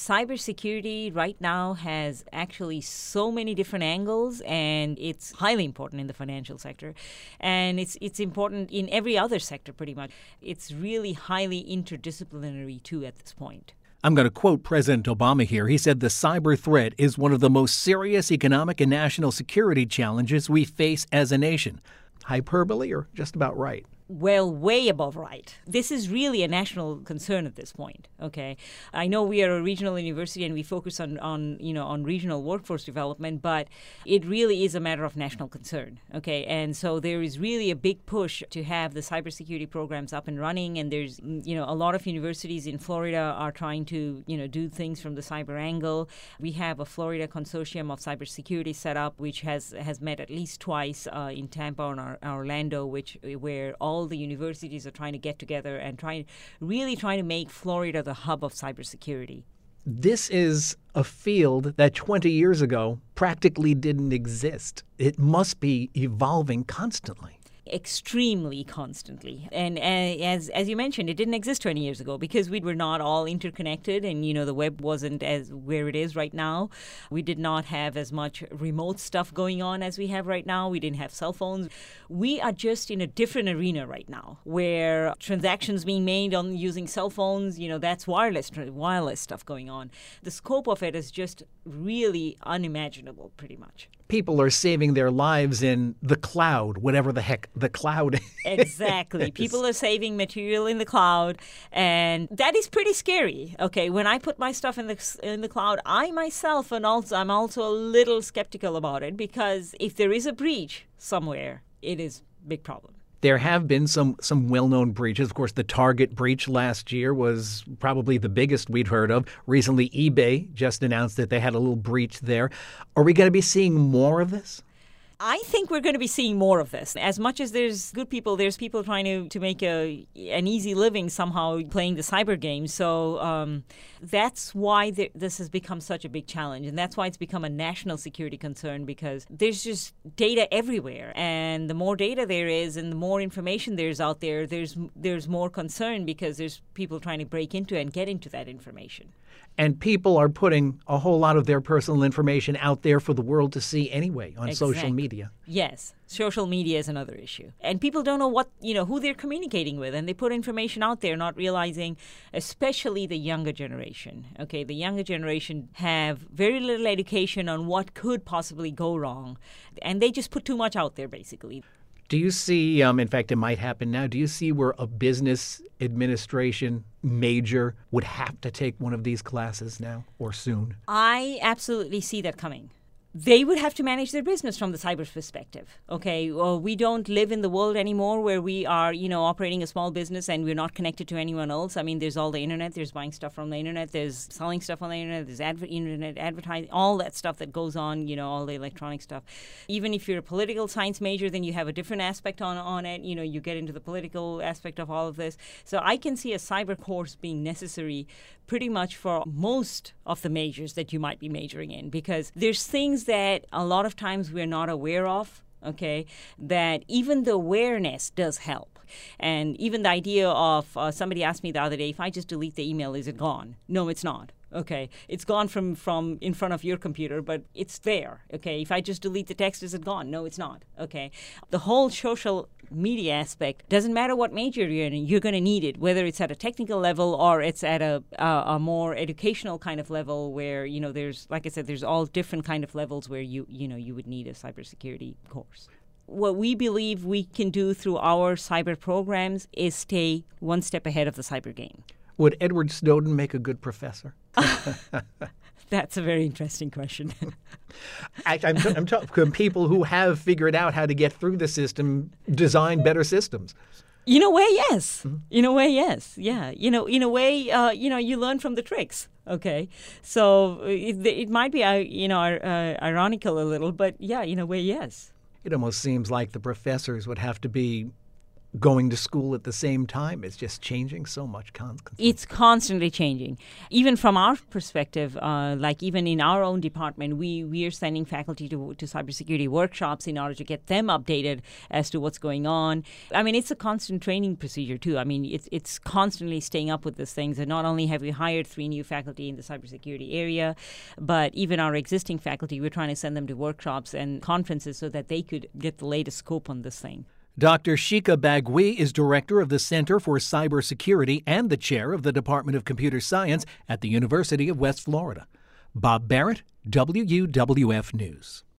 Cybersecurity right now has actually so many different angles, and it's highly important in the financial sector. And it's important in every other sector pretty much. It's really highly interdisciplinary too at this point. I'm going to quote President Obama here. He said the cyber threat is one of the most serious economic and national security challenges we face as a nation. Hyperbole or just about right? Well, way above right. This is really a national concern at this point. Okay, I know we are a regional university and we focus on regional workforce development, but it really is a matter of national concern. Okay, and so there is really a big push to have the cybersecurity programs up and running. And there's a lot of universities in Florida are trying to do things from the cyber angle. We have a Florida consortium of cybersecurity set up, which has met at least twice in Tampa and Orlando, where all the universities are trying to get together and trying to make Florida the hub of cybersecurity. This is a field that 20 years ago practically didn't exist. It must be evolving constantly. Extremely constantly. And as you mentioned, it didn't exist 20 years ago because we were not all interconnected, and the web wasn't as where it is right now. We did not have as much remote stuff going on as we have right now. We didn't have cell phones. We are just in a different arena right now where transactions being made on using cell phones, that's wireless stuff going on. The scope of it is just really unimaginable pretty much. People are saving their lives in the cloud, whatever the heck the cloud is. Exactly. People are saving material in the cloud, and that is pretty scary. Okay, when I put my stuff in the cloud, I myself I'm also a little skeptical about it, because if there is a breach somewhere, it is a big problem. There have been some well-known breaches. Of course, the Target breach last year was probably the biggest we'd heard of. Recently, eBay just announced that they had a little breach there. Are we going to be seeing more of this? I think we're going to be seeing more of this. As much as there's good people, there's people trying to make an easy living somehow playing the cyber game. So that's why this has become such a big challenge. And that's why it's become a national security concern, because there's just data everywhere. And the more data there is and the more information there's out there, there's more concern, because there's people trying to break into and get into that information. And people are putting a whole lot of their personal information out there for the world to see anyway on social media. Yes. Social media is another issue. And people don't know who they're communicating with. And they put information out there not realizing, especially the younger generation. Okay, the younger generation have very little education on what could possibly go wrong. And they just put too much out there, basically. Do you see, in fact, it might happen now, do you see where a business administration major would have to take one of these classes now or soon? I absolutely see that coming. They would have to manage their business from the cyber perspective. Okay, well, we don't live in the world anymore where we are, operating a small business and we're not connected to anyone else. I mean, there's all the internet. There's buying stuff from the internet. There's selling stuff on the internet. There's internet advertising, all that stuff that goes on. All the electronic stuff. Even if you're a political science major, then you have a different aspect on it. You get into the political aspect of all of this. So I can see a cyber course being necessary pretty much for most of the majors that you might be majoring in, because there's things that a lot of times we're not aware of, okay, that even the awareness does help. And even the idea of somebody asked me the other day, if I just delete the email, is it gone? No, it's not. Okay, it's gone from in front of your computer, but it's there. Okay, if I just delete the text, is it gone? No, it's not. Okay, the whole social media aspect doesn't matter what major you're in. You're going to need it, whether it's at a technical level or it's at a more educational kind of level, where there's, like I said, there's all different kind of levels where you would need a cybersecurity course. What we believe we can do through our cyber programs is stay one step ahead of the cyber game. Would Edward Snowden make a good professor? That's a very interesting question. I'm talking people who have figured out how to get through the system, design better systems. In a way, yes. Mm-hmm. In a way, yes. Yeah. In a way, you learn from the tricks. Okay. So it might be, ironical a little, but yeah, in a way, yes. It almost seems like the professors would have to be going to school at the same time. It's just changing so much. It's constantly changing. Even from our perspective, like even in our own department, we are sending faculty to cybersecurity workshops in order to get them updated as to what's going on. I mean, it's a constant training procedure too. I mean, it's constantly staying up with these things. And not only have we hired 3 new faculty in the cybersecurity area, but even our existing faculty, we're trying to send them to workshops and conferences so that they could get the latest scope on this thing. Dr. Shika Bagui is director of the Center for Cybersecurity and the chair of the Department of Computer Science at the University of West Florida. Bob Barrett, WUWF News.